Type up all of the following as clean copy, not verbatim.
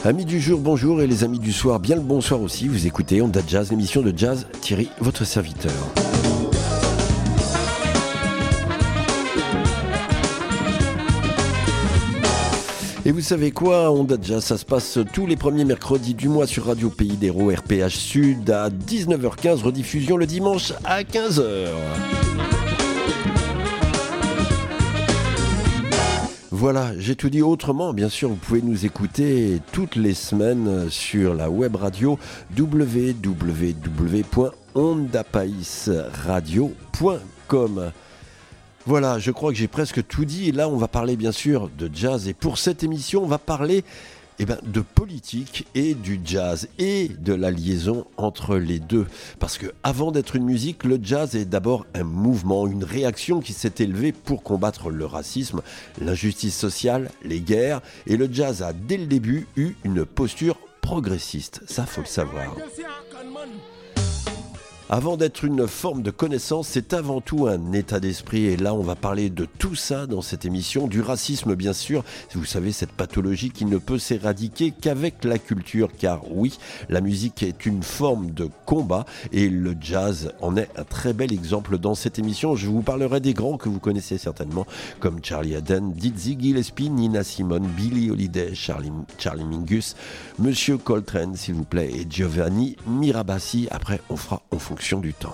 Amis du jour, bonjour, et les amis du soir, bien le bonsoir aussi. Vous écoutez Onda Jazz, l'émission de jazz, Thierry, votre serviteur. Et vous savez quoi, Onda Jazz, ça se passe tous les premiers mercredis du mois sur Radio Pays d'Hérault, RPH Sud à 19h15, rediffusion le dimanche à 15h. Voilà, j'ai tout dit autrement. Bien sûr, vous pouvez nous écouter toutes les semaines sur la web radio www.ondapaisradio.com. Voilà, je crois que j'ai presque tout dit. Et là, on va parler bien sûr de jazz. Et pour cette émission, on va parler de politique et du jazz et de la liaison entre les deux. Parce que avant d'être une musique, le jazz est d'abord un mouvement, une réaction qui s'est élevée pour combattre le racisme, l'injustice sociale, les guerres. Et le jazz a dès le début eu une posture progressiste. Ça, faut le savoir. Avant d'être une forme de connaissance, c'est avant tout un état d'esprit. Et là, on va parler de tout ça dans cette émission. Du racisme, bien sûr. Vous savez, cette pathologie qui ne peut s'éradiquer qu'avec la culture. Car oui, la musique est une forme de combat. Et le jazz en est un très bel exemple dans cette émission. Je vous parlerai des grands que vous connaissez certainement, comme Charlie Haden, Dizzy Gillespie, Nina Simone, Billie Holiday, Charlie Mingus, Monsieur Coltrane, s'il vous plaît, et Giovanni Mirabassi. Après, on fera en fonction du temps.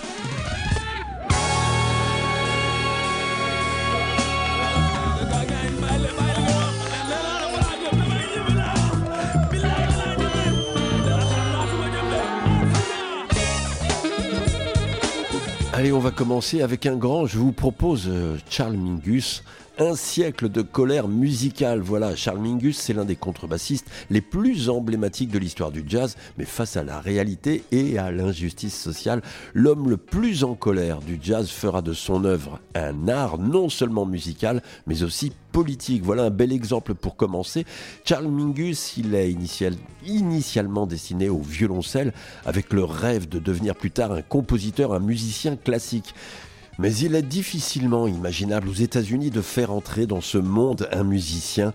Allez, on va commencer avec un grand. Je vous propose Charles Mingus. Un siècle de colère musicale. Voilà, Charles Mingus, c'est l'un des contrebassistes les plus emblématiques de l'histoire du jazz, mais face à la réalité et à l'injustice sociale, l'homme le plus en colère du jazz fera de son œuvre un art non seulement musical, mais aussi politique. Voilà un bel exemple pour commencer. Charles Mingus, il est initialement destiné au violoncelle, avec le rêve de devenir plus tard un compositeur, un musicien classique. Mais il est difficilement imaginable aux États-Unis de faire entrer dans ce monde un musicien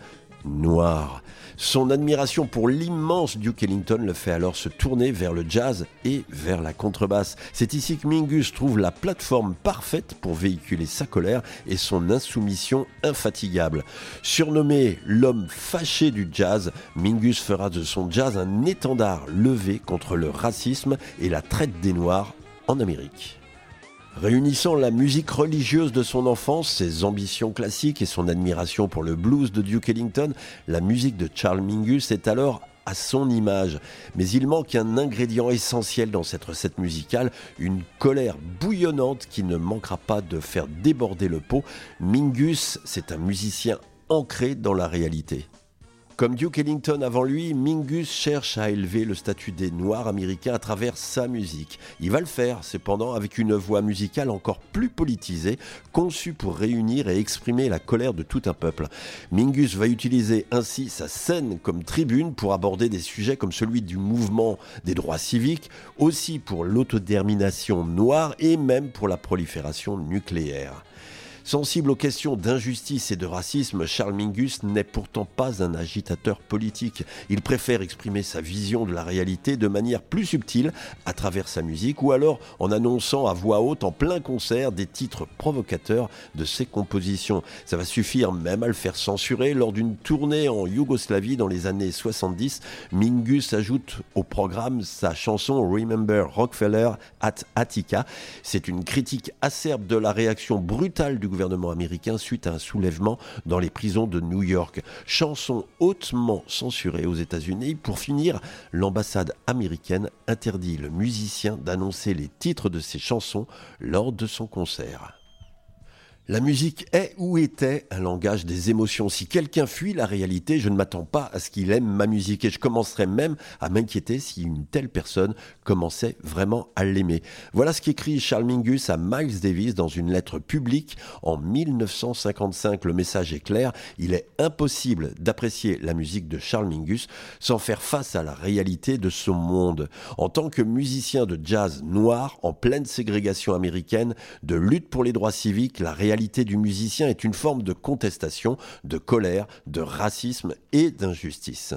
noir. Son admiration pour l'immense Duke Ellington le fait alors se tourner vers le jazz et vers la contrebasse. C'est ici que Mingus trouve la plateforme parfaite pour véhiculer sa colère et son insoumission infatigable. Surnommé l'homme fâché du jazz, Mingus fera de son jazz un étendard levé contre le racisme et la traite des Noirs en Amérique. Réunissant la musique religieuse de son enfance, ses ambitions classiques et son admiration pour le blues de Duke Ellington, la musique de Charles Mingus est alors à son image. Mais il manque un ingrédient essentiel dans cette recette musicale, une colère bouillonnante qui ne manquera pas de faire déborder le pot. Mingus, c'est un musicien ancré dans la réalité. Comme Duke Ellington avant lui, Mingus cherche à élever le statut des Noirs américains à travers sa musique. Il va le faire, cependant, avec une voix musicale encore plus politisée, conçue pour réunir et exprimer la colère de tout un peuple. Mingus va utiliser ainsi sa scène comme tribune pour aborder des sujets comme celui du mouvement des droits civiques, aussi pour l'autodétermination noire et même pour la prolifération nucléaire. Sensible aux questions d'injustice et de racisme, Charles Mingus n'est pourtant pas un agitateur politique. Il préfère exprimer sa vision de la réalité de manière plus subtile à travers sa musique ou alors en annonçant à voix haute en plein concert des titres provocateurs de ses compositions. Ça va suffire même à le faire censurer lors d'une tournée en Yougoslavie dans les années 70. Mingus ajoute au programme sa chanson Remember Rockefeller at Attica. C'est une critique acerbe de la réaction brutale du gouvernement américain suite à un soulèvement dans les prisons de New York. Chanson hautement censurée aux États-Unis. Pour finir, l'ambassade américaine interdit le musicien d'annoncer les titres de ses chansons lors de son concert. La musique est ou était un langage des émotions. Si quelqu'un fuit la réalité, je ne m'attends pas à ce qu'il aime ma musique et je commencerai même à m'inquiéter si une telle personne commençait vraiment à l'aimer. Voilà ce qu'écrit Charles Mingus à Miles Davis dans une lettre publique en 1955. Le message est clair, il est impossible d'apprécier la musique de Charles Mingus sans faire face à la réalité de son monde. En tant que musicien de jazz noir, en pleine ségrégation américaine, de lutte pour les droits civiques, la réalité du musicien est une forme de contestation, de colère, de racisme et d'injustice.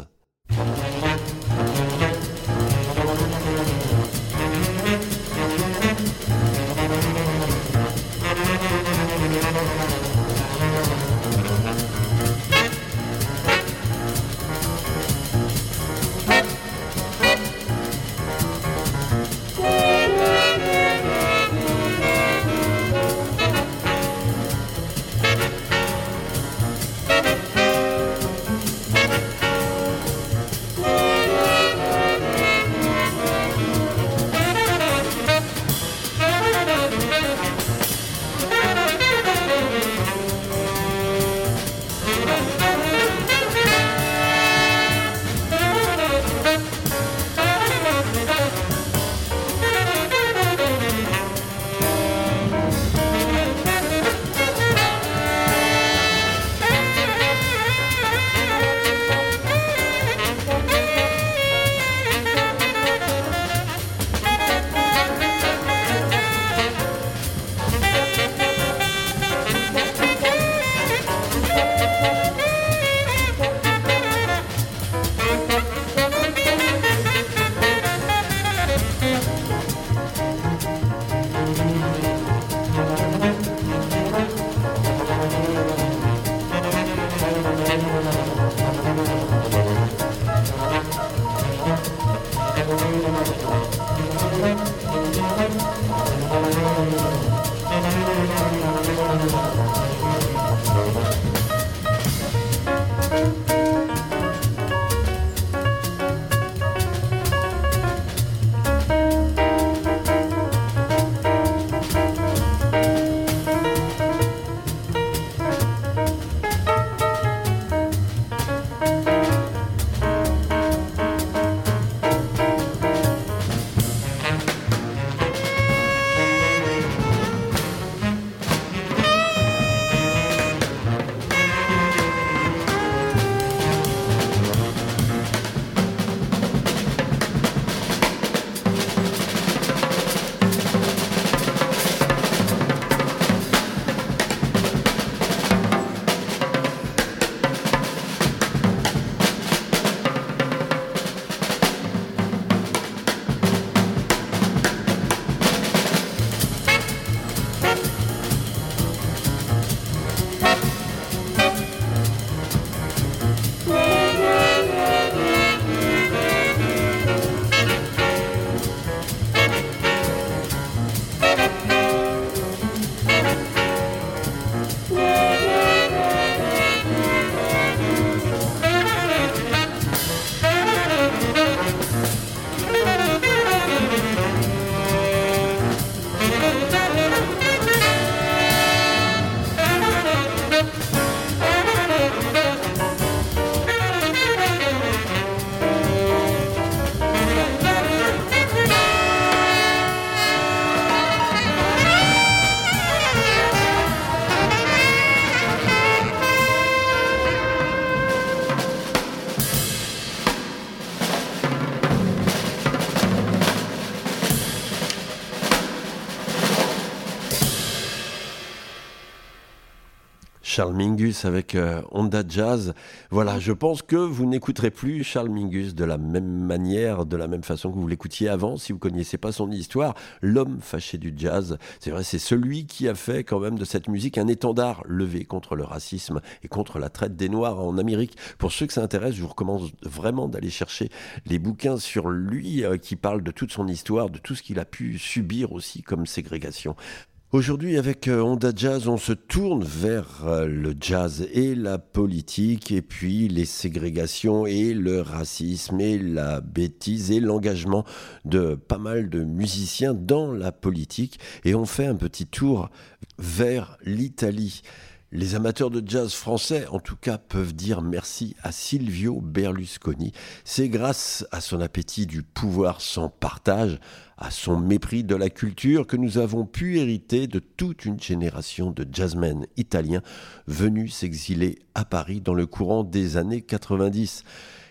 Charles Mingus avec Onda Jazz. Voilà, je pense que vous n'écouterez plus Charles Mingus de la même manière, de la même façon que vous l'écoutiez avant, si vous ne connaissiez pas son histoire. L'homme fâché du jazz, c'est vrai, c'est celui qui a fait quand même de cette musique un étendard levé contre le racisme et contre la traite des Noirs en Amérique. Pour ceux que ça intéresse, je vous recommande vraiment d'aller chercher les bouquins sur lui qui parlent de toute son histoire, de tout ce qu'il a pu subir aussi comme ségrégation. Aujourd'hui, avec Onda Jazz, on se tourne vers le jazz et la politique, et puis les ségrégations et le racisme et la bêtise et l'engagement de pas mal de musiciens dans la politique. Et on fait un petit tour vers l'Italie. Les amateurs de jazz français, en tout cas, peuvent dire merci à Silvio Berlusconi. C'est grâce à son appétit du pouvoir sans partage, à son mépris de la culture, que nous avons pu hériter de toute une génération de jazzmen italiens venus s'exiler à Paris dans le courant des années 90.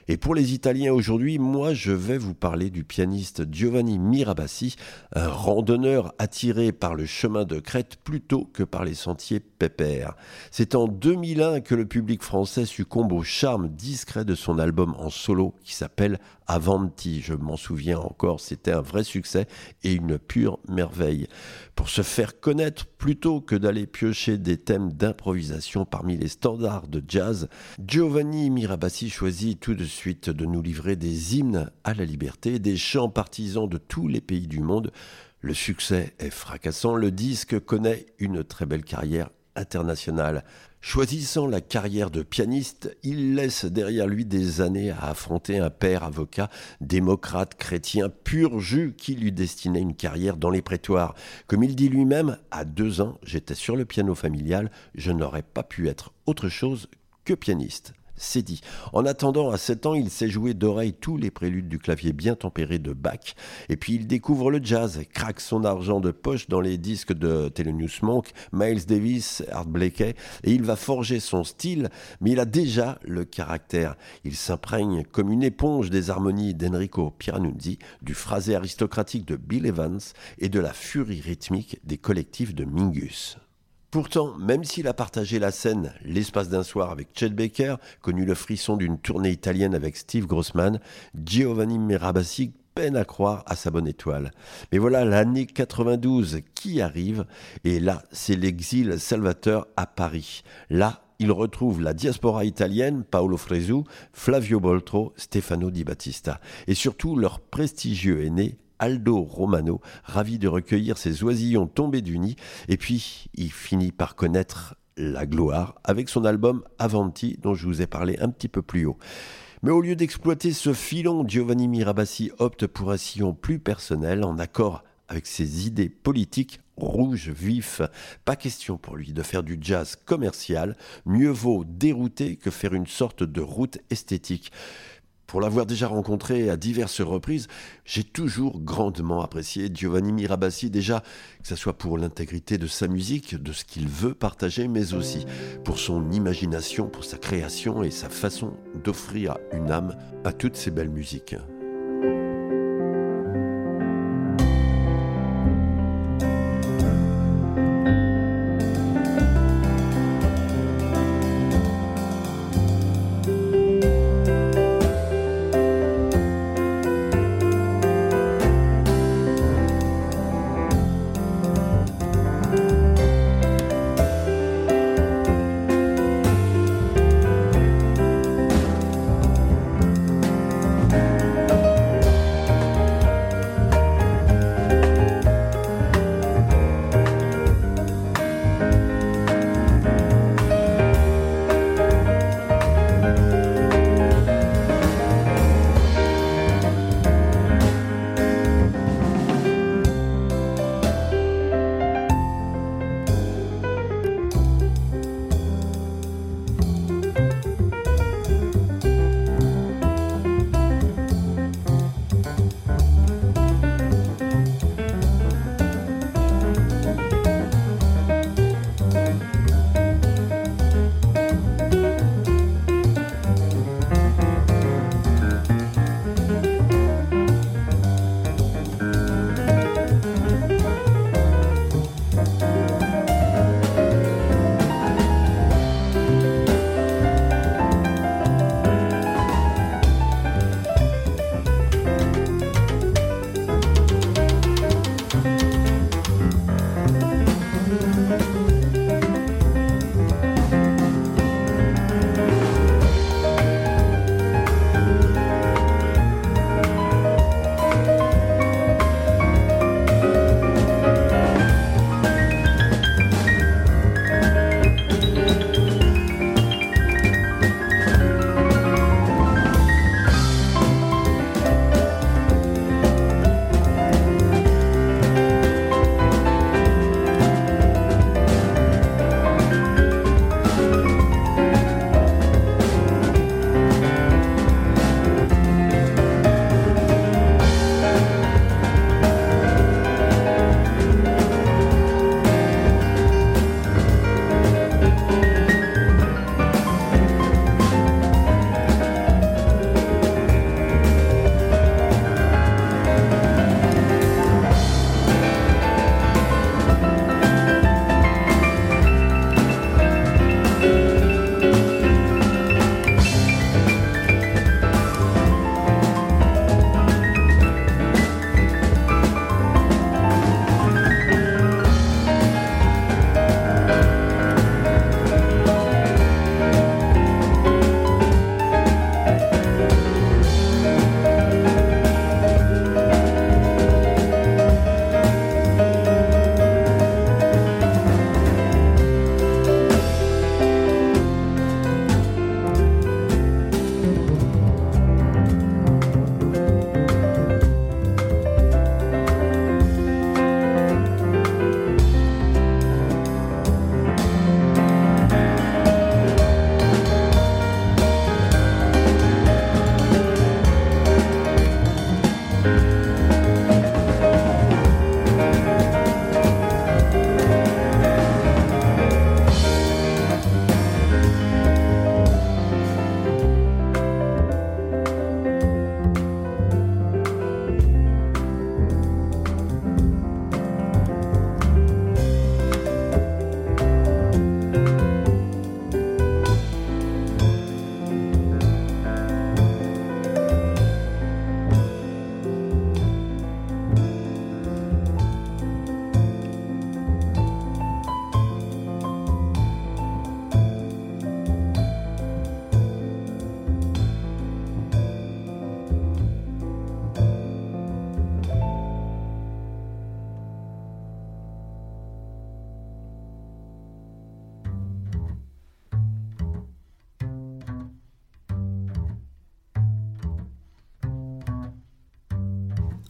Et pour les Italiens aujourd'hui, moi je vais vous parler du pianiste Giovanni Mirabassi, un randonneur attiré par le chemin de crête plutôt que par les sentiers pépères. C'est en 2001 que le public français succombe au charme discret de son album en solo qui s'appelle Avanti. Je m'en souviens encore, c'était un vrai succès et une pure merveille. Pour se faire connaître, plutôt que d'aller piocher des thèmes d'improvisation parmi les standards de jazz, Giovanni Mirabassi choisit tout de suite de nous livrer des hymnes à la liberté, des chants partisans de tous les pays du monde. Le succès est fracassant, le disque connaît une très belle carrière internationale. Choisissant la carrière de pianiste, il laisse derrière lui des années à affronter un père avocat, démocrate, chrétien, pur jus qui lui destinait une carrière dans les prétoires. Comme il dit lui-même, à 2 ans, j'étais sur le piano familial, je n'aurais pas pu être autre chose que pianiste. C'est dit. En attendant, à 7 ans, il sait jouer d'oreille tous les préludes du clavier bien tempéré de Bach. Et puis il découvre le jazz, craque son argent de poche dans les disques de Thelonious Monk, Miles Davis, Art Blakey, et il va forger son style, mais il a déjà le caractère. Il s'imprègne comme une éponge des harmonies d'Enrico Pieranunzi, du phrasé aristocratique de Bill Evans et de la furie rythmique des collectifs de Mingus. Pourtant, même s'il a partagé la scène l'espace d'un soir avec Chet Baker, connu le frisson d'une tournée italienne avec Steve Grossman, Giovanni Mirabassi peine à croire à sa bonne étoile. Mais voilà l'année 92 qui arrive, et là, c'est l'exil salvateur à Paris. Là, il retrouve la diaspora italienne, Paolo Fresu, Flavio Boltro, Stefano Di Battista, et surtout leur prestigieux aîné, Aldo Romano, ravi de recueillir ses oisillons tombés du nid, et puis il finit par connaître la gloire avec son album Avanti dont je vous ai parlé un petit peu plus haut. Mais au lieu d'exploiter ce filon, Giovanni Mirabassi opte pour un sillon plus personnel, en accord avec ses idées politiques rouge vif. Pas question pour lui de faire du jazz commercial, mieux vaut dérouter que faire une sorte de route esthétique. Pour l'avoir déjà rencontré à diverses reprises, j'ai toujours grandement apprécié Giovanni Mirabassi, déjà que ce soit pour l'intégrité de sa musique, de ce qu'il veut partager, mais aussi pour son imagination, pour sa création et sa façon d'offrir une âme à toutes ces belles musiques.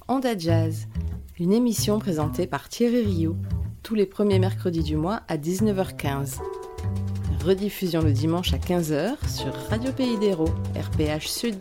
Onda Jazz, une émission présentée par Thierry Rioux, tous les premiers mercredis du mois à 19h15. Rediffusion le dimanche à 15h sur Radio Pays d'Hérault, RPH Sud.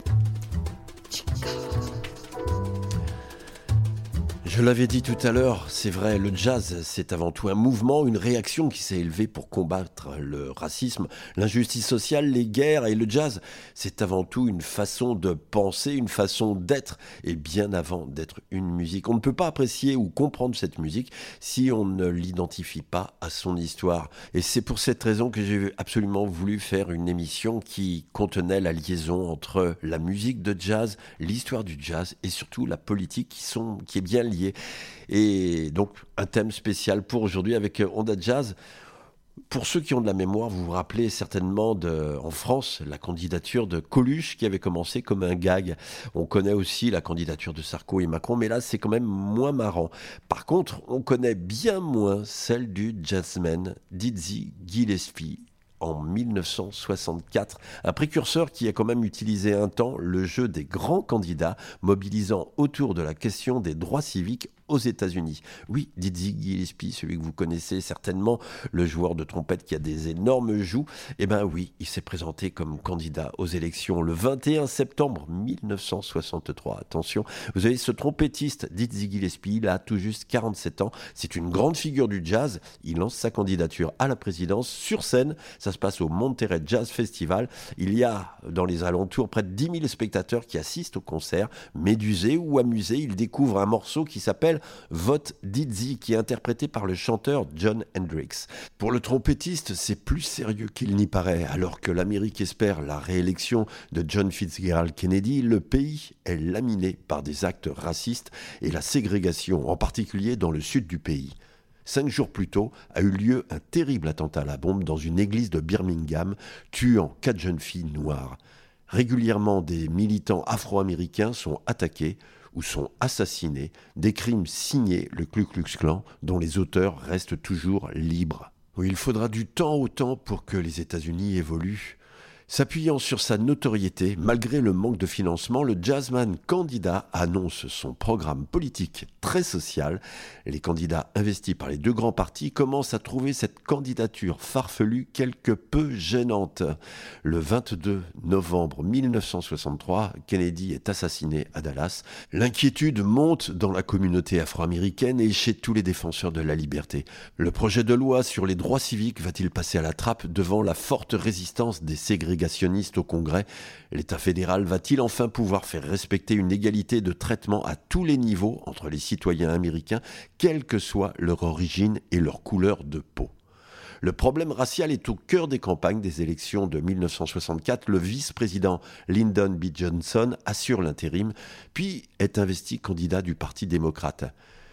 Je l'avais dit tout à l'heure, c'est vrai, le jazz, c'est avant tout un mouvement, une réaction qui s'est élevée pour combattre le racisme, l'injustice sociale, les guerres. Et le jazz, c'est avant tout une façon de penser, une façon d'être, et bien avant d'être une musique. On ne peut pas apprécier ou comprendre cette musique si on ne l'identifie pas à son histoire. Et c'est pour cette raison que j'ai absolument voulu faire une émission qui contenait la liaison entre la musique de jazz, l'histoire du jazz et surtout la politique qui est bien liée. Et donc un thème spécial pour aujourd'hui avec Onda Jazz. Pour ceux qui ont de la mémoire, vous vous rappelez certainement en France la candidature de Coluche qui avait commencé comme un gag. On connaît aussi la candidature de Sarko et Macron, mais là c'est quand même moins marrant. Par contre, on connaît bien moins celle du jazzman Dizzy Gillespie en 1964, un précurseur qui a quand même utilisé un temps le jeu des grands candidats, mobilisant autour de la question des droits civiques aux États-Unis. Oui, Dizzy Gillespie, celui que vous connaissez certainement, le joueur de trompette qui a des énormes joues, eh bien oui, il s'est présenté comme candidat aux élections le 21 septembre 1963. Attention, vous avez ce trompettiste Dizzy Gillespie, il a tout juste 47 ans, c'est une grande figure du jazz, il lance sa candidature à la présidence sur scène, ça se passe au Monterey Jazz Festival, il y a dans les alentours près de 10 000 spectateurs qui assistent au concert, médusés ou amusés, ils découvrent un morceau qui s'appelle Vote Dizzy, qui est interprété par le chanteur John Hendricks. Pour le trompettiste, c'est plus sérieux qu'il n'y paraît. Alors que l'Amérique espère la réélection de John Fitzgerald Kennedy, le pays est laminé par des actes racistes et la ségrégation, en particulier dans le sud du pays. 5 jours plus tôt a eu lieu un terrible attentat à la bombe dans une église de Birmingham, tuant 4 jeunes filles noires. Régulièrement, des militants afro-américains sont attaqués ou sont assassinés, des crimes signés le Ku Klux Klan dont les auteurs restent toujours libres. Oui, il faudra du temps au temps pour que les États-Unis évoluent. S'appuyant sur sa notoriété, malgré le manque de financement, le jazzman candidat annonce son programme politique très social. Les candidats investis par les 2 grands partis commencent à trouver cette candidature farfelue quelque peu gênante. Le 22 novembre 1963, Kennedy est assassiné à Dallas. L'inquiétude monte dans la communauté afro-américaine et chez tous les défenseurs de la liberté. Le projet de loi sur les droits civiques va-t-il passer à la trappe devant la forte résistance des ségrégationnistes au Congrès? L'État fédéral va-t-il enfin pouvoir faire respecter une égalité de traitement à tous les niveaux entre les citoyens américains, quelle que soit leur origine et leur couleur de peau? Le problème racial est au cœur des campagnes des élections de 1964. Le vice-président Lyndon B. Johnson assure l'intérim, puis est investi candidat du Parti démocrate.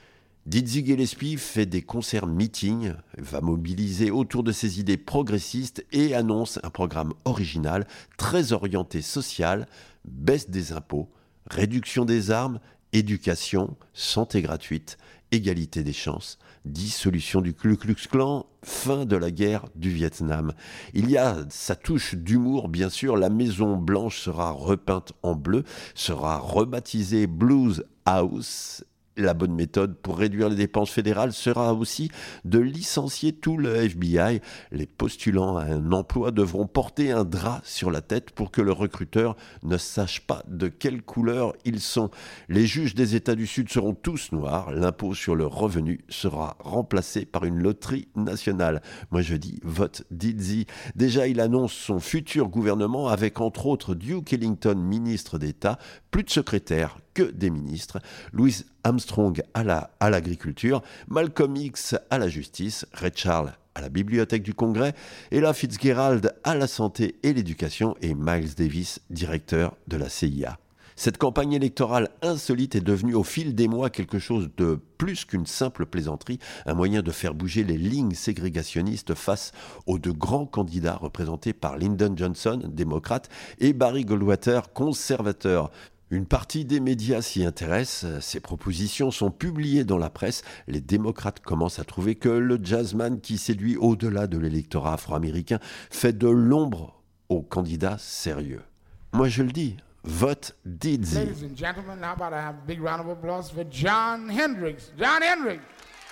Dizzy Gillespie fait des concerts-meetings, va mobiliser autour de ses idées progressistes et annonce un programme original, très orienté social, baisse des impôts, réduction des armes, éducation, santé gratuite, égalité des chances, dissolution du Ku Klux Klan, fin de la guerre du Vietnam. Il y a sa touche d'humour, bien sûr, la Maison Blanche sera repeinte en bleu, sera rebaptisée Blues House. La bonne méthode pour réduire les dépenses fédérales sera aussi de licencier tout le FBI. Les postulants à un emploi devront porter un drap sur la tête pour que le recruteur ne sache pas de quelle couleur ils sont. Les juges des États du Sud seront tous noirs. L'impôt sur le revenu sera remplacé par une loterie nationale. Moi je dis vote Dizzy. Déjà il annonce son futur gouvernement avec entre autres Duke Ellington, ministre d'État, plus de secrétaires que des ministres, Louis Armstrong à l'agriculture, Malcolm X à la justice, Ray Charles à la bibliothèque du Congrès, Ella Fitzgerald à la santé et l'éducation et Miles Davis, directeur de la CIA. Cette campagne électorale insolite est devenue au fil des mois quelque chose de plus qu'une simple plaisanterie, un moyen de faire bouger les lignes ségrégationnistes face aux 2 grands candidats représentés par Lyndon Johnson, démocrate, et Barry Goldwater, conservateur. Une partie des médias s'y intéresse, ces propositions sont publiées dans la presse. Les démocrates commencent à trouver que le jazzman qui séduit au-delà de l'électorat afro-américain fait de l'ombre aux candidats sérieux. Moi je le dis, Vote Dizzy. Ladies and gentlemen, how about I have a big round of applause for John Hendricks. John Hendricks.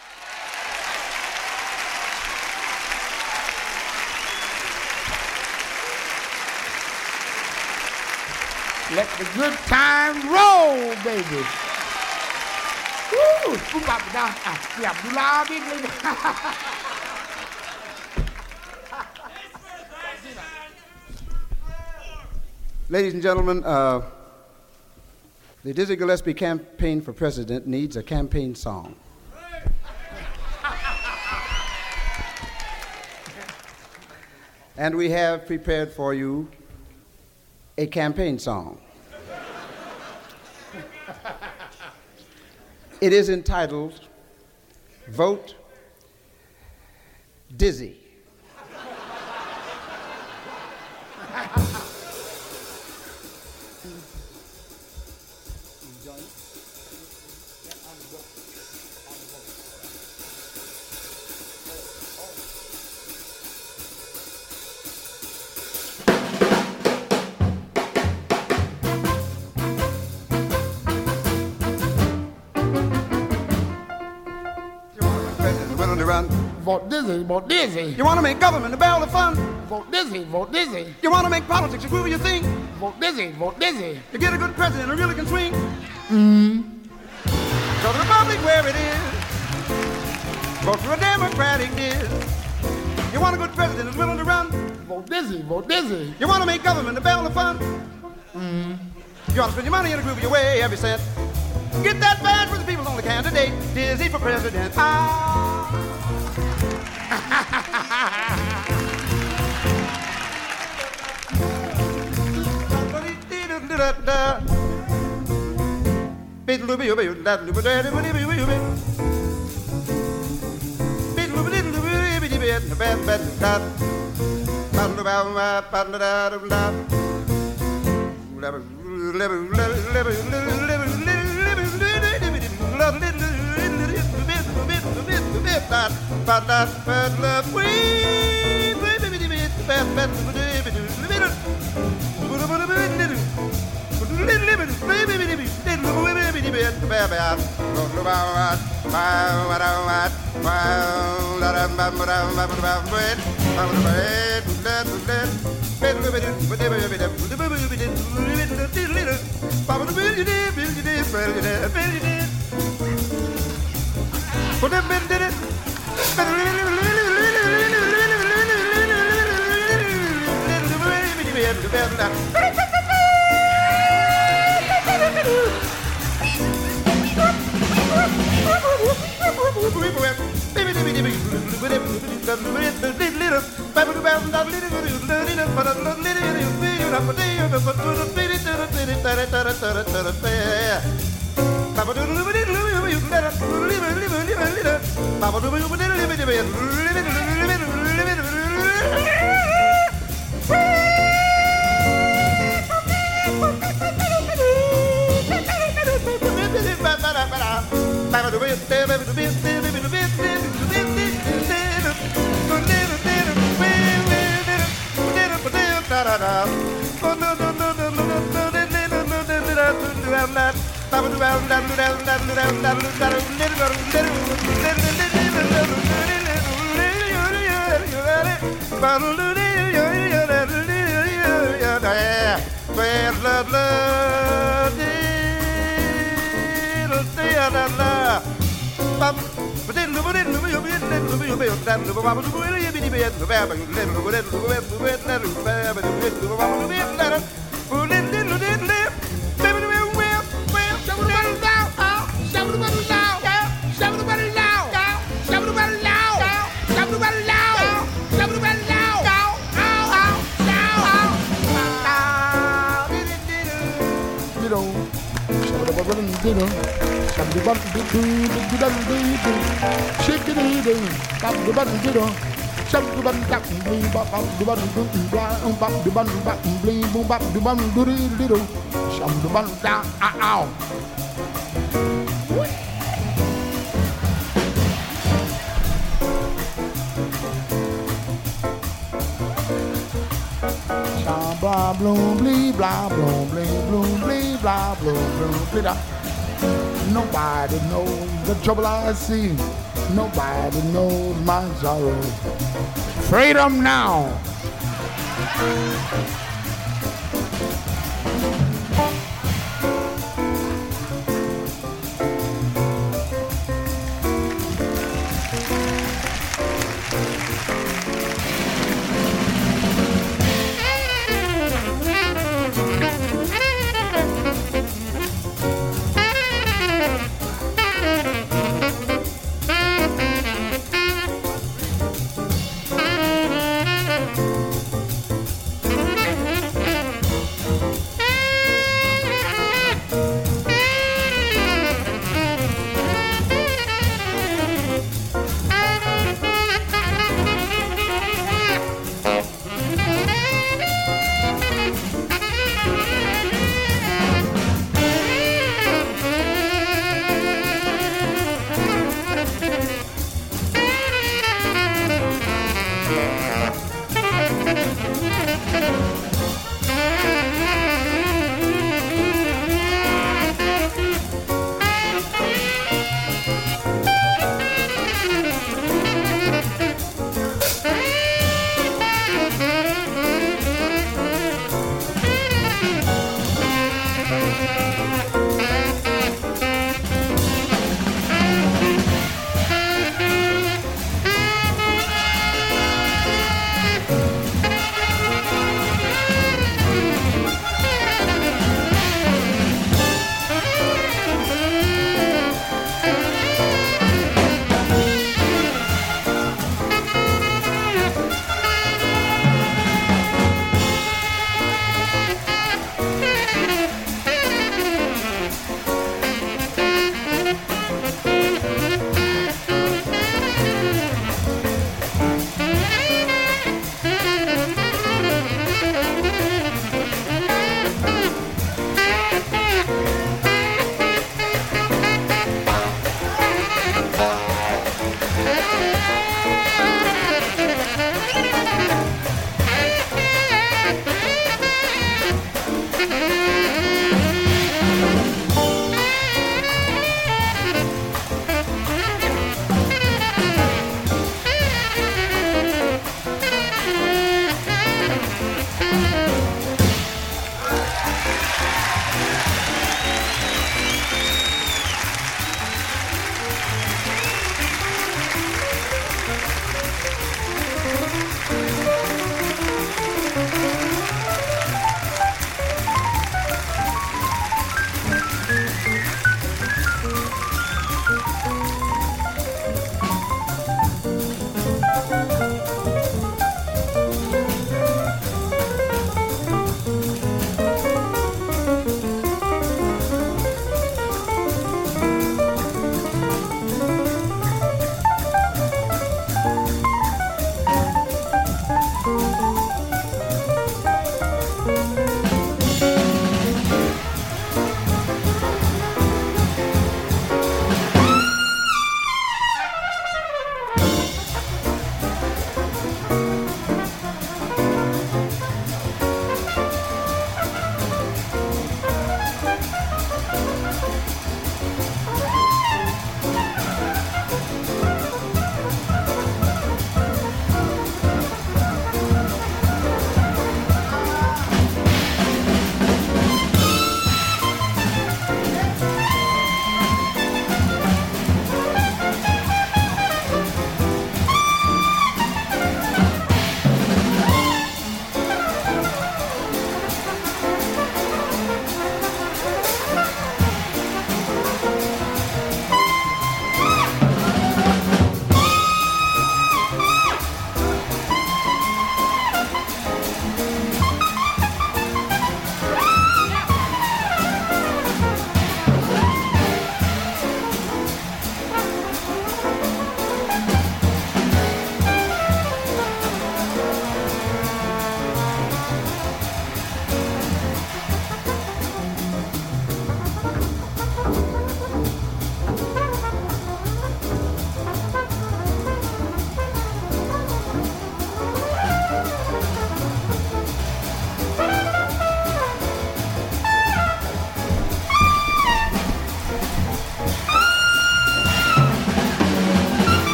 Let the good time roll, baby. Woo! Ladies and gentlemen, the Dizzy Gillespie campaign for president needs a campaign song. And we have prepared for you a campaign song. It is entitled Vote Dizzy. Vote Dizzy, vote Dizzy. You want to make government a barrel of fun? Vote Dizzy, vote Dizzy. You want to make politics a groove you think? Vote Dizzy, vote Dizzy. You get a good president who really can swing? So the Republic where it is. Vote for a Democratic is. You want a good president who's willing to run? Vote Dizzy, vote Dizzy. You want to make government a barrel of fun? You want to spend your money in a groove your way every cent. Get that badge for the people's only candidate. Dizzy for president. bloom, blee, blah, bloom, blee, bloom, blee, blah, bloom, bloom, blee, blah. Nobody knows the trouble I see. Nobody knows my sorrow. Freedom now.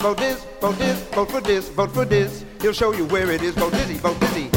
vote this, vote this, vote for this, vote for this. He'll show you where it is. Vote dizzy, vote dizzy.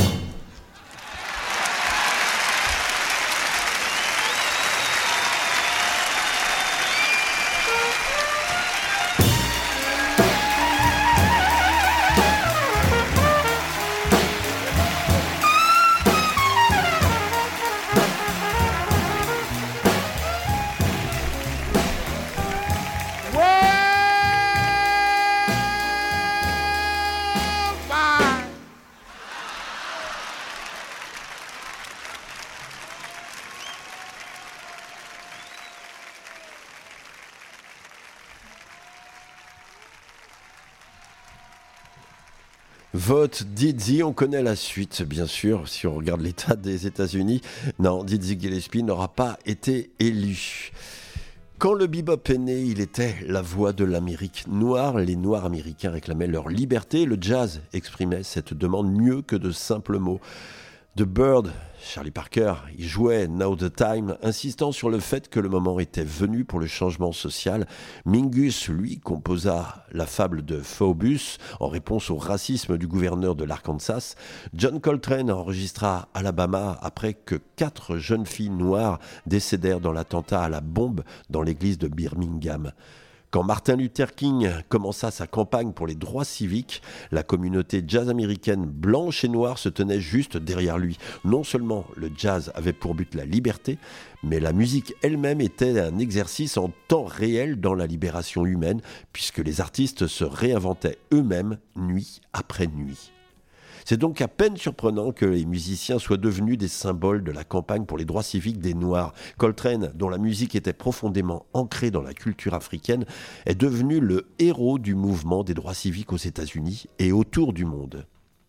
Vote Dizzy, on connaît la suite, bien sûr, si on regarde l'état des États-Unis. Non, Dizzy Gillespie n'aura pas été élu. Quand le bebop est né, il était la voix de l'Amérique noire. Les Noirs américains réclamaient leur liberté. Le jazz exprimait cette demande mieux que de simples mots. The Bird, Charlie Parker, il jouait Now the Time, insistant sur le fait que le moment était venu pour le changement social. Mingus, lui, composa la fable de Phoebus en réponse au racisme du gouverneur de l'Arkansas. John Coltrane enregistra Alabama après que 4 jeunes filles noires décédèrent dans l'attentat à la bombe dans l'église de Birmingham. Quand Martin Luther King commença sa campagne pour les droits civiques, la communauté jazz américaine blanche et noire se tenait juste derrière lui. Non seulement le jazz avait pour but la liberté, mais la musique elle-même était un exercice en temps réel dans la libération humaine, puisque les artistes se réinventaient eux-mêmes nuit après nuit. C'est donc à peine surprenant que les musiciens soient devenus des symboles de la campagne pour les droits civiques des Noirs. Coltrane, dont la musique était profondément ancrée dans la culture africaine, est devenu le héros du mouvement des droits civiques aux États-Unis et autour du monde.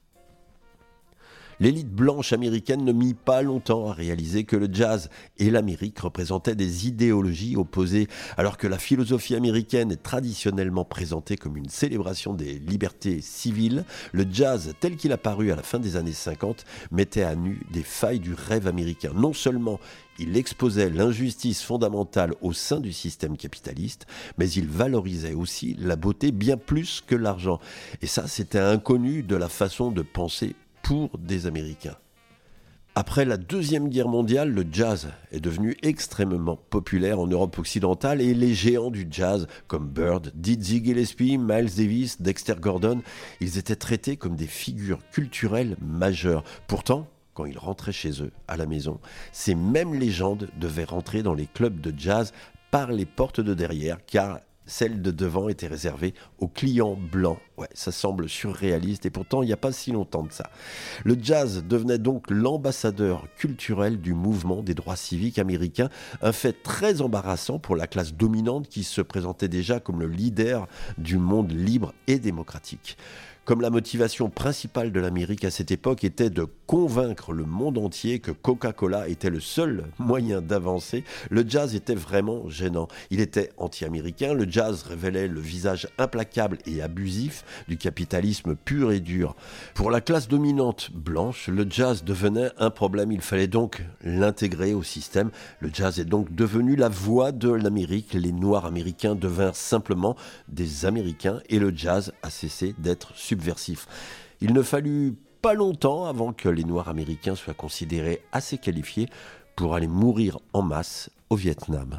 L'élite blanche américaine ne mit pas longtemps à réaliser que le jazz et l'Amérique représentaient des idéologies opposées, alors que la philosophie américaine est traditionnellement présentée comme une célébration des libertés civiles. Le jazz, tel qu'il apparut à la fin des années 50, mettait à nu des failles du rêve américain. Non seulement il exposait l'injustice fondamentale au sein du système capitaliste, mais il valorisait aussi la beauté bien plus que l'argent. Et ça, c'était inconnu de la façon de penser pour des Américains. Après la Deuxième Guerre mondiale, le jazz est devenu extrêmement populaire en Europe occidentale et les géants du jazz comme Bird, Dizzy Gillespie, Miles Davis, Dexter Gordon, ils étaient traités comme des figures culturelles majeures. Pourtant, quand ils rentraient chez eux, à la maison, ces mêmes légendes devaient rentrer dans les clubs de jazz par les portes de derrière, car celle de devant était réservée aux clients blancs. Ouais, ça semble surréaliste et pourtant il n'y a pas si longtemps de ça. Le jazz devenait donc l'ambassadeur culturel du mouvement des droits civiques américains, un fait très embarrassant pour la classe dominante qui se présentait déjà comme le leader du monde libre et démocratique. Comme la motivation principale de l'Amérique à cette époque était de convaincre le monde entier que Coca-Cola était le seul moyen d'avancer, le jazz était vraiment gênant. Il était anti-américain, le jazz révélait le visage implacable et abusif du capitalisme pur et dur. Pour la classe dominante blanche, le jazz devenait un problème, il fallait donc l'intégrer au système. Le jazz est donc devenu la voix de l'Amérique, les Noirs américains devinrent simplement des Américains et le jazz a cessé d'être subversif. Il ne fallut pas longtemps avant que les Noirs américains soient considérés assez qualifiés pour aller mourir en masse au Vietnam.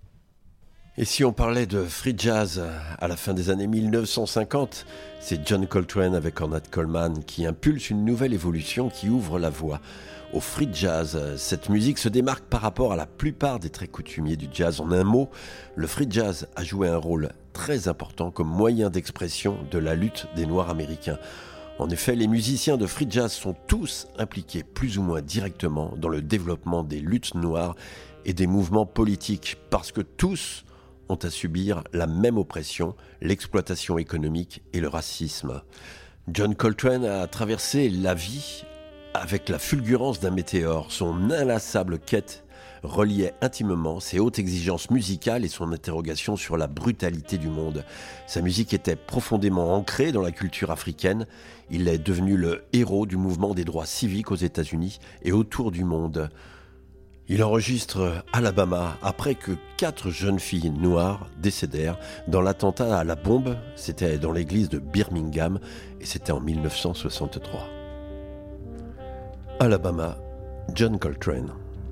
Et si on parlait de free jazz à la fin des années 1950, c'est John Coltrane avec Ornette Coleman qui impulse une nouvelle évolution qui ouvre la voie au free jazz. Cette musique se démarque par rapport à la plupart des traits coutumiers du jazz. En un mot, le free jazz a joué un rôle très important comme moyen d'expression de la lutte des Noirs américains. En effet, les musiciens de free jazz sont tous impliqués plus ou moins directement dans le développement des luttes noires et des mouvements politiques, parce que tous ont à subir la même oppression, l'exploitation économique et le racisme. John Coltrane a traversé la vie avec la fulgurance d'un météore. Son inlassable quête reliait intimement ses hautes exigences musicales et son interrogation sur la brutalité du monde. Sa musique était profondément ancrée dans la culture africaine. Il est devenu le héros du mouvement des droits civiques aux États-Unis et autour du monde. Il enregistre Alabama après que 4 jeunes filles noires décédèrent dans l'attentat à la bombe. C'était dans l'église de Birmingham et c'était en 1963. Alabama, John Coltrane.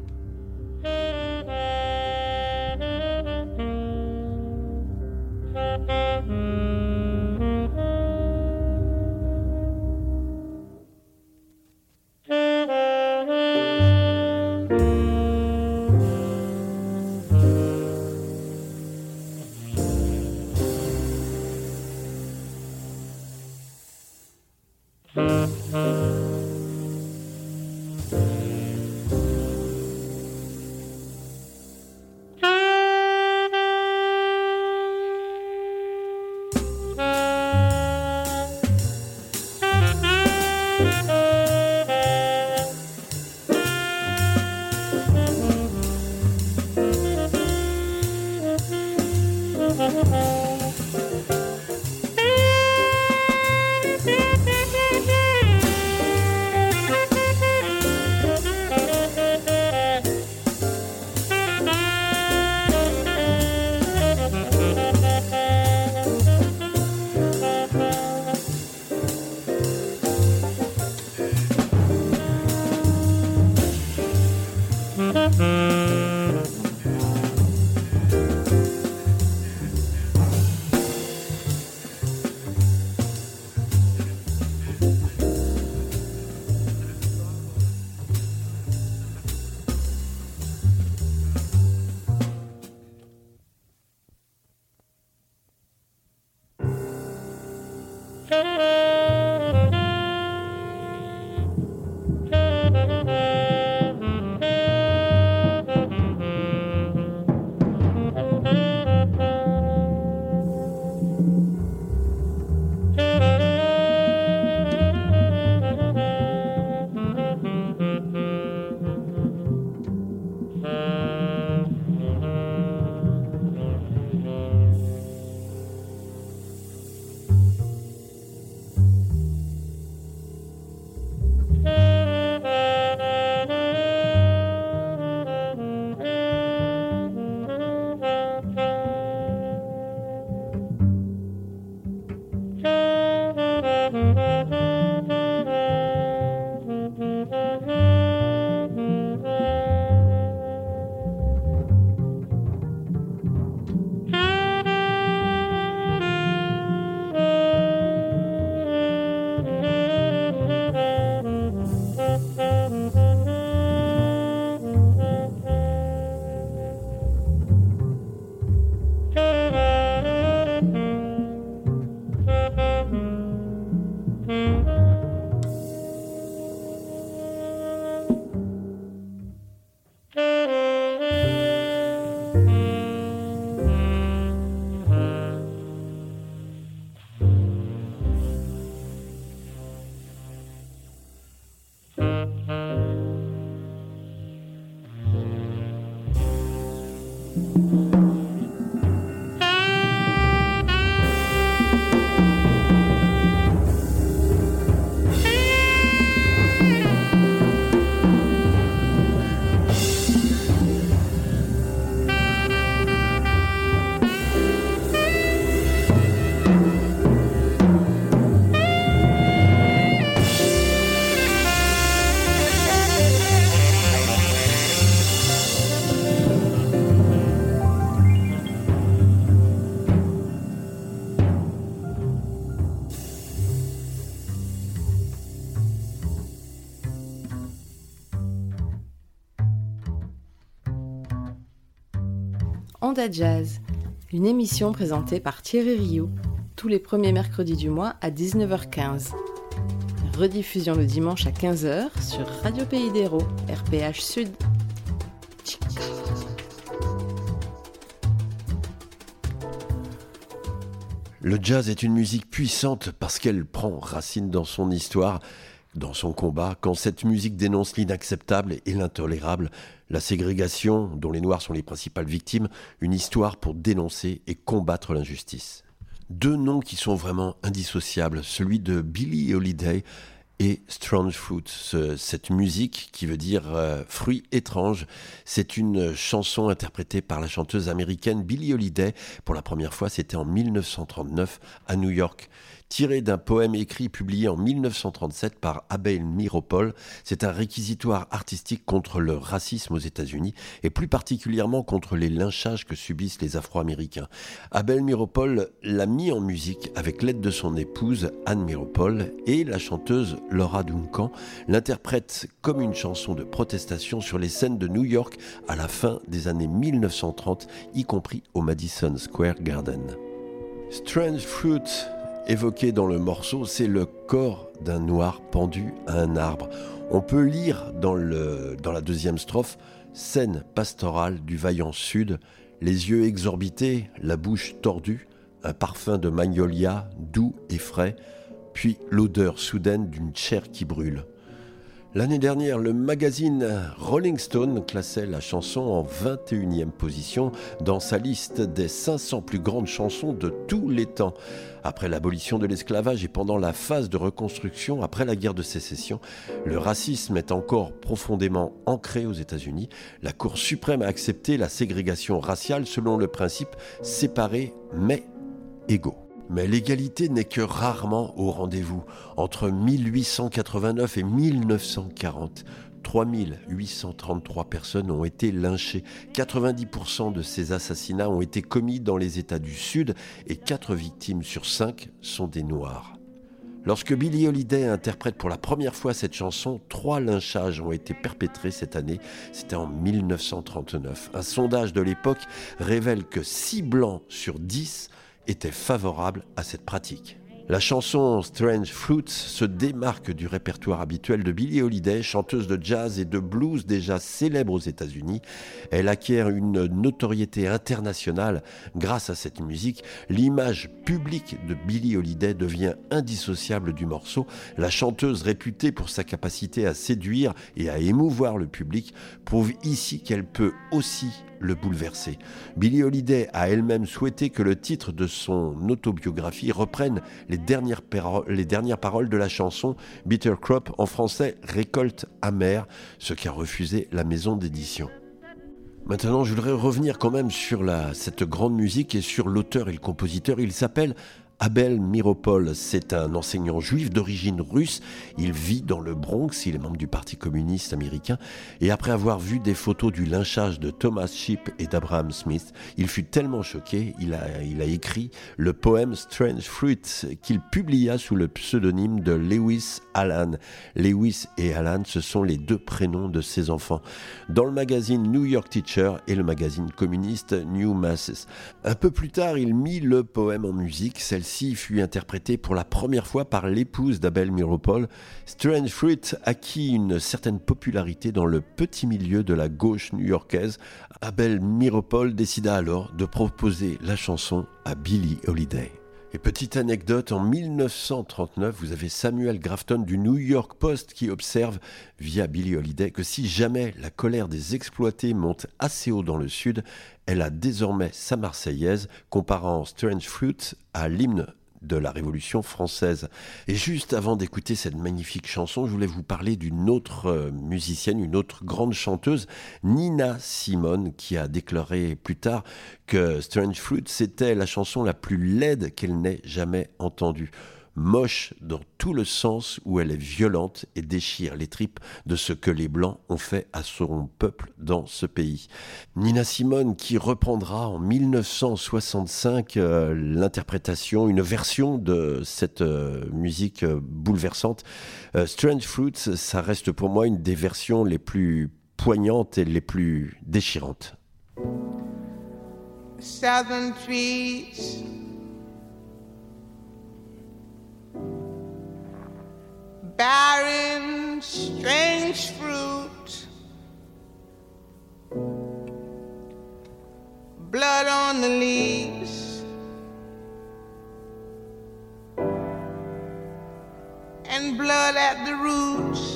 Onda Jazz, une émission présentée par Thierry Rio, tous les premiers mercredis du mois à 19h15. Rediffusion le dimanche à 15h sur Radio Pays d'Hérault, RPH Sud. Le jazz est une musique puissante parce qu'elle prend racine dans son histoire, dans son combat, quand cette musique dénonce l'inacceptable et l'intolérable, la ségrégation dont les Noirs sont les principales victimes, une histoire pour dénoncer et combattre l'injustice. Deux noms qui sont vraiment indissociables, celui de Billie Holiday et Strange Fruit, cette musique qui veut dire fruit étrange. C'est une chanson interprétée par la chanteuse américaine Billie Holiday. Pour la première fois, c'était en 1939 à New York. Tiré d'un poème écrit et publié en 1937 par Abel Meeropol, c'est un réquisitoire artistique contre le racisme aux États-Unis et plus particulièrement contre les lynchages que subissent les Afro-Américains. Abel Meeropol l'a mis en musique avec l'aide de son épouse Anne Meeropol et la chanteuse Laura Duncan l'interprète comme une chanson de protestation sur les scènes de New York à la fin des années 1930, y compris au Madison Square Garden. Strange Fruit évoqué dans le morceau, c'est le corps d'un noir pendu à un arbre. On peut lire dans la deuxième strophe « Scène pastorale du vaillant sud, les yeux exorbités, la bouche tordue, un parfum de magnolia doux et frais, puis l'odeur soudaine d'une chair qui brûle. » L'année dernière, le magazine Rolling Stone classait la chanson en 21e position dans sa liste des 500 plus grandes chansons de tous les temps. Après l'abolition de l'esclavage et pendant la phase de reconstruction après la guerre de sécession, le racisme est encore profondément ancré aux États-Unis. La Cour suprême a accepté la ségrégation raciale selon le principe séparés mais égaux. Mais l'égalité n'est que rarement au rendez-vous. Entre 1889 et 1940, 3833 personnes ont été lynchées. 90% de ces assassinats ont été commis dans les États du Sud et 4 victimes sur 5 sont des Noirs. Lorsque Billie Holiday interprète pour la première fois cette chanson, 3 lynchages ont été perpétrés cette année. C'était en 1939. Un sondage de l'époque révèle que 6 blancs sur 10 était favorable à cette pratique. La chanson Strange Fruit se démarque du répertoire habituel de Billie Holiday, chanteuse de jazz et de blues déjà célèbre aux États-Unis. Elle acquiert une notoriété internationale grâce à cette musique. L'image publique de Billie Holiday devient indissociable du morceau. La chanteuse, réputée pour sa capacité à séduire et à émouvoir le public, prouve ici qu'elle peut aussi le bouleverser. Billie Holiday a elle-même souhaité que le titre de son autobiographie reprenne les dernières paroles de la chanson Bitter Crop, en français récolte amère, ce qu'a refusé la maison d'édition. Maintenant, je voudrais revenir quand même sur cette grande musique et sur l'auteur et le compositeur. Il s'appelle Abel Meeropol, c'est un enseignant juif d'origine russe. Il vit dans le Bronx, il est membre du Parti communiste américain. Et après avoir vu des photos du lynchage de Thomas Shipp et d'Abraham Smith, il fut tellement choqué, il a écrit le poème Strange Fruit qu'il publia sous le pseudonyme de Lewis Allan. Lewis et Allan, ce sont les 2 prénoms de ses enfants. Dans le magazine New York Teacher et le magazine communiste New Masses. Un peu plus tard, il mit le poème en musique. Celle-ci fut interprétée pour la première fois par l'épouse d'Abel Meeropol. Strange Fruit acquit une certaine popularité dans le petit milieu de la gauche new-yorkaise. Abel Meeropol décida alors de proposer la chanson à Billie Holiday. Et petite anecdote, en 1939, vous avez Samuel Grafton du New York Post qui observe, via Billie Holiday, que si jamais la colère des exploités monte assez haut dans le Sud, elle a désormais sa Marseillaise, comparant Strange Fruit à l'hymne de la Révolution française. Et juste avant d'écouter cette magnifique chanson, je voulais vous parler d'une autre musicienne, une autre grande chanteuse, Nina Simone, qui a déclaré plus tard que Strange Fruit, c'était la chanson la plus laide qu'elle n'ait jamais entendue. Moche dans tout le sens où elle est violente et déchire les tripes de ce que les Blancs ont fait à son peuple dans ce pays. Nina Simone qui reprendra en 1965 l'interprétation, une version de cette musique bouleversante. Strange Fruits, ça reste pour moi une des versions les plus poignantes et les plus déchirantes. Southern trees, barren, strange fruit, blood on the leaves, and blood at the roots.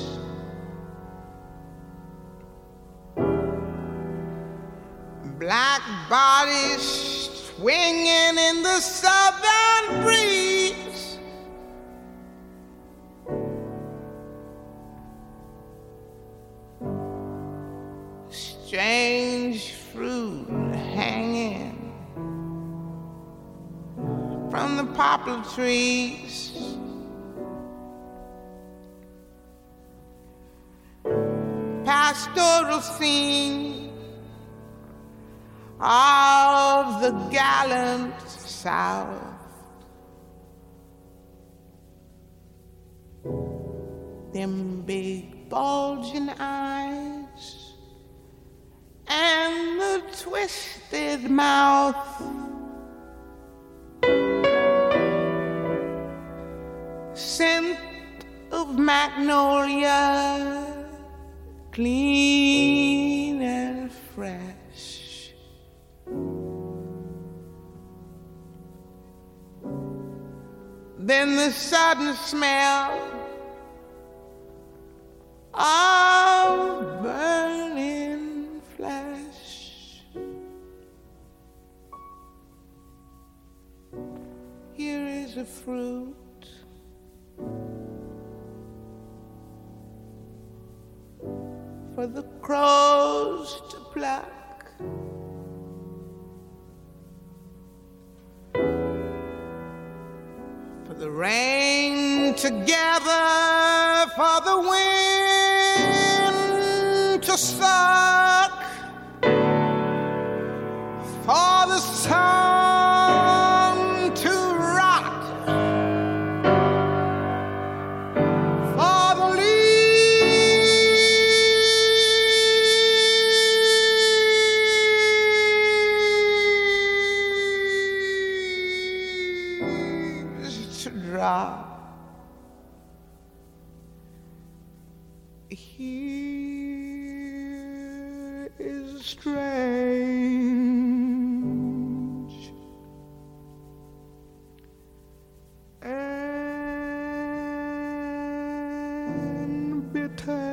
Black bodies swinging in the southern breeze. from the poplar trees. Pastoral scene of the gallant South. Them big bulging eyes and the twisted mouth. Scent of magnolia, clean and fresh. Then the sudden smell of burning flesh. Here is a fruit for the crows to pluck. For the rain to gather, for the wind to suck, for the sun to rot, for the leaves to drop. Here is strange and bitter.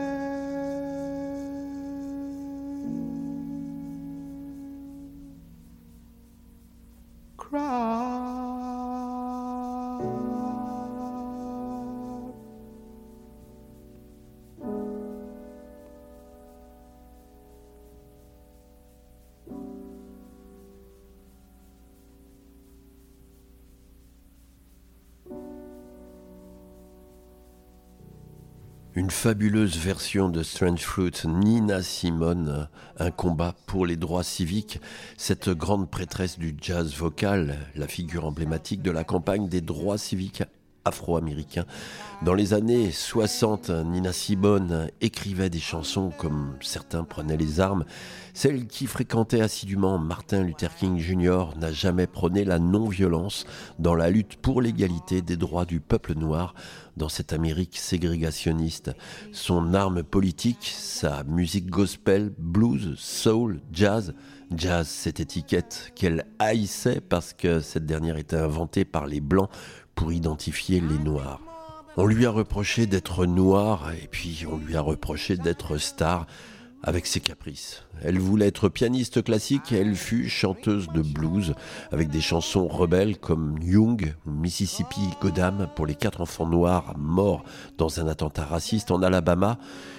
Une fabuleuse version de Strange Fruit, Nina Simone, un combat pour les droits civiques. Cette grande prêtresse du jazz vocal, la figure emblématique de la campagne des droits civiques afro-américains. Dans les années 60, Nina Simone écrivait des chansons comme certains prenaient les armes. Celle qui fréquentait assidûment Martin Luther King Jr. n'a jamais prôné la non-violence dans la lutte pour l'égalité des droits du peuple noir dans cette Amérique ségrégationniste. Son arme politique, sa musique gospel, blues, soul, jazz, cette étiquette qu'elle haïssait parce que cette dernière était inventée par les Blancs pour identifier les Noirs. On lui a reproché d'être noire et puis on lui a reproché d'être star avec ses caprices. Elle voulait être pianiste classique et elle fut chanteuse de blues avec des chansons rebelles comme Young ou Mississippi Goddam pour les 4 enfants noirs morts dans un attentat raciste en Alabama,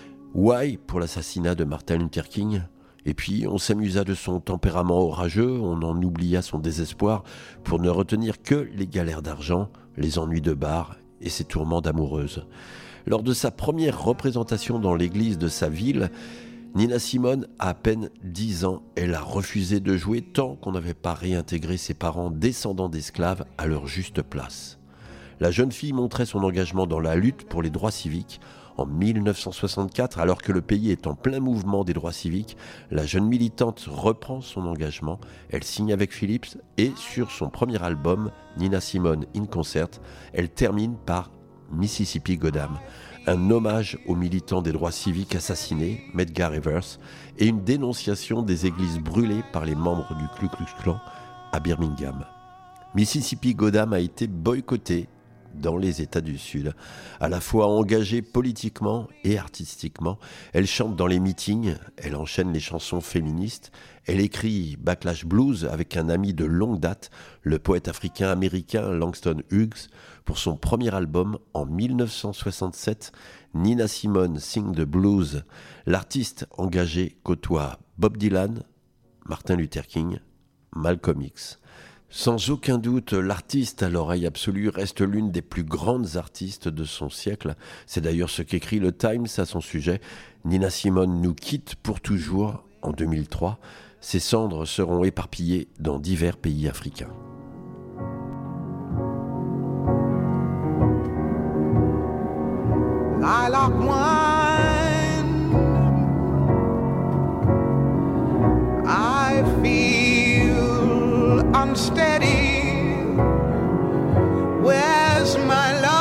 Why pour l'assassinat de Martin Luther King. Et puis, on s'amusa de son tempérament orageux, on en oublia son désespoir pour ne retenir que les galères d'argent, les ennuis de bar et ses tourments d'amoureuse. Lors de sa première représentation dans l'église de sa ville, Nina Simone a à peine 10 ans. Elle a refusé de jouer tant qu'on n'avait pas réintégré ses parents descendants d'esclaves à leur juste place. La jeune fille montrait son engagement dans la lutte pour les droits civiques. En 1964, alors que le pays est en plein mouvement des droits civiques, la jeune militante reprend son engagement. Elle signe avec Philips et sur son premier album, Nina Simone in Concert, elle termine par Mississippi Goddam, un hommage aux militants des droits civiques assassinés, Medgar Evers, et une dénonciation des églises brûlées par les membres du Ku Klux Klan à Birmingham. Mississippi Goddam a été boycotté dans les États du Sud. À la fois engagée politiquement et artistiquement, elle chante dans les meetings, elle enchaîne les chansons féministes, elle écrit Backlash Blues avec un ami de longue date, le poète africain-américain Langston Hughes. Pour son premier album en 1967, Nina Simone Sing the Blues. L'artiste engagé côtoie Bob Dylan, Martin Luther King, Malcolm X. Sans aucun doute, l'artiste à l'oreille absolue reste l'une des plus grandes artistes de son siècle. C'est d'ailleurs ce qu'écrit le Times à son sujet. Nina Simone nous quitte pour toujours en 2003. Ses cendres seront éparpillées dans divers pays africains. Lilac wine, I feel unsteady. Where's my love?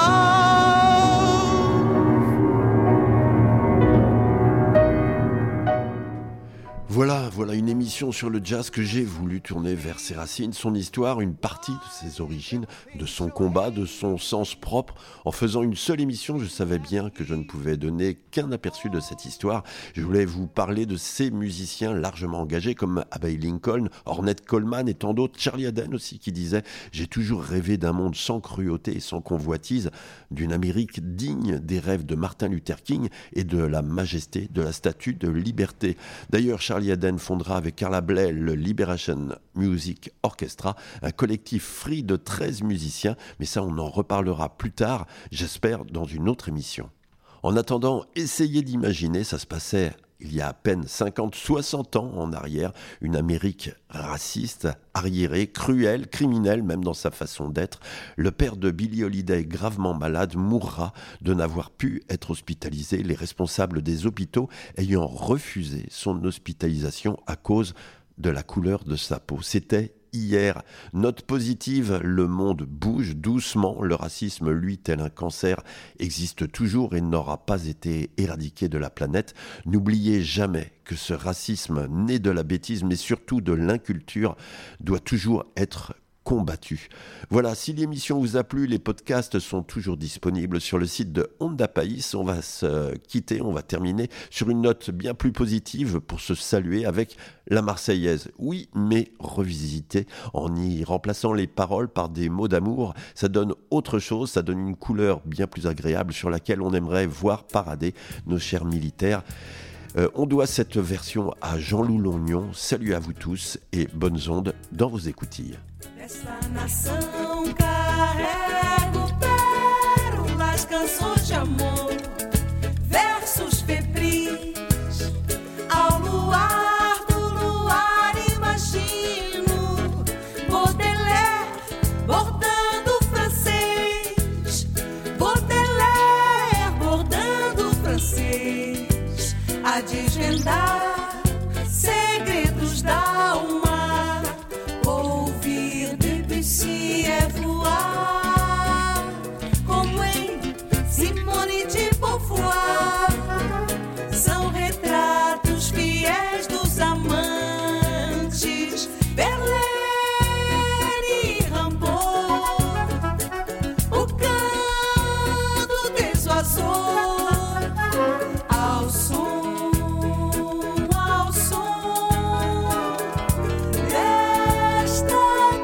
Voilà une émission sur le jazz que j'ai voulu tourner vers ses racines, son histoire, une partie de ses origines, de son combat, de son sens propre. En faisant une seule émission, je savais bien que je ne pouvais donner qu'un aperçu de cette histoire. Je voulais vous parler de ces musiciens largement engagés comme Abbey Lincoln, Ornette Coleman et tant d'autres. Charlie Haden aussi qui disait « J'ai toujours rêvé d'un monde sans cruauté et sans convoitise, d'une Amérique digne des rêves de Martin Luther King et de la majesté de la statue de liberté ». D'ailleurs, Charlie Haden fondera avec Carla Bley le Liberation Music Orchestra, un collectif free de 13 musiciens, mais ça on en reparlera plus tard, j'espère dans une autre émission. En attendant, essayez d'imaginer, ça se passait il y a à peine 50-60 ans en arrière, une Amérique raciste, arriérée, cruelle, criminelle même dans sa façon d'être. Le père de Billie Holiday, gravement malade, mourra de n'avoir pu être hospitalisé, les responsables des hôpitaux ayant refusé son hospitalisation à cause de la couleur de sa peau. C'était hier. Note positive, le monde bouge doucement. Le racisme, lui, tel un cancer, existe toujours et n'aura pas été éradiqué de la planète. N'oubliez jamais que ce racisme, né de la bêtise, mais surtout de l'inculture, doit toujours être combattu. Voilà, si l'émission vous a plu, les podcasts sont toujours disponibles sur le site de Onda País. On va se quitter, on va terminer sur une note bien plus positive pour se saluer avec la Marseillaise. Oui, mais revisitée en y remplaçant les paroles par des mots d'amour. Ça donne autre chose, ça donne une couleur bien plus agréable sur laquelle on aimerait voir parader nos chers militaires. On doit cette version à Jean-Loup Lognon. Salut à vous tous et bonnes ondes dans vos écoutilles. Desta nação carrego pérolas, canções de amor, versos febris. Ao luar do luar imagino Baudelaire bordando francês, Baudelaire bordando francês, a desvendar segredos da alma. Se é voar, como em Simone de Beauvoir, são retratos fiéis dos amantes, Verlaine e Rimbaud, o canto desoazou, ao som desta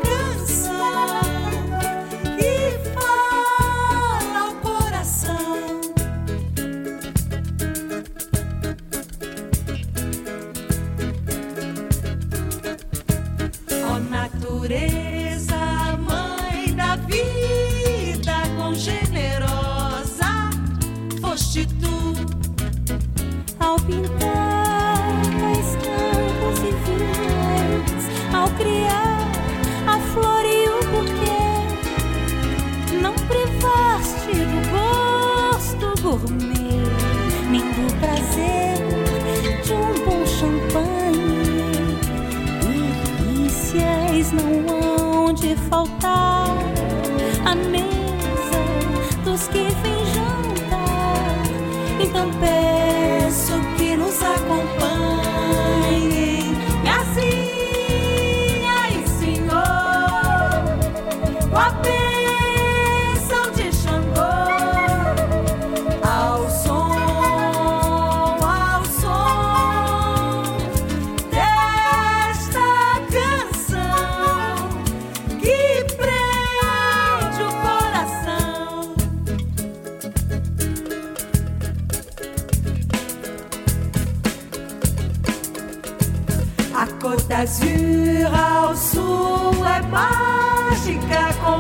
natureza, mãe da vida, quão generosa foste tu ao pintar campos e vinhas, ao criar a flor e o buquê. Não privaste do gosto gourmet, nem do prazer de um bom champanhe. Não hão de faltar à mesa dos que vêm jantar. Então peço que nos acompanhem, minha senha e senhor, com a bênção de Xangô, ao som desta canção que prende o coração. A Côte d'Azur ao sul é mar.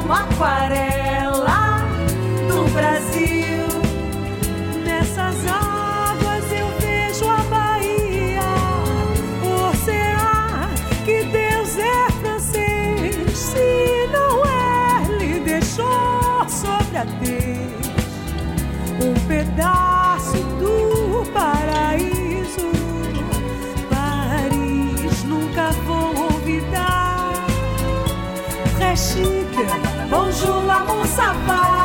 como aquarela do Brasil. Nessas águas eu vejo a Bahia. Ou será que Deus é francês? Se não é, lhe deixou sobre a tez um pedaço do paraíso. Paris, nunca vou olvidar. Très chic, Bonjour l'amour, ça va?